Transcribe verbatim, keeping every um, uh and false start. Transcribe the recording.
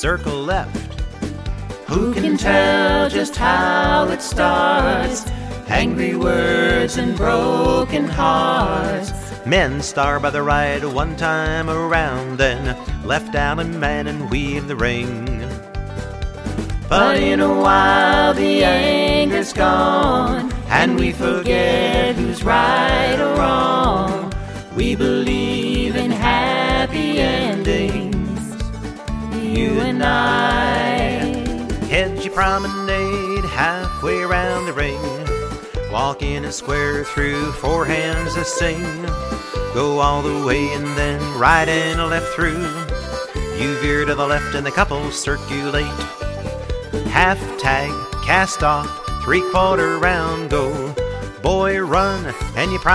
circle left. Who can tell just how it starts? Angry words and broken hearts. Men star by the right one time around, then left down a man and weave the ring. But in a while the anger's gone, and we forget who's right or wrong. We believe in happy endings, you and I. Heads you promenade halfway around the ring. Walk in a square through four hands to sing. Go all the way and then right and left through. You veer to the left and the couples circulate. Half tag, cast off, three quarter round, go. Boy, run, and you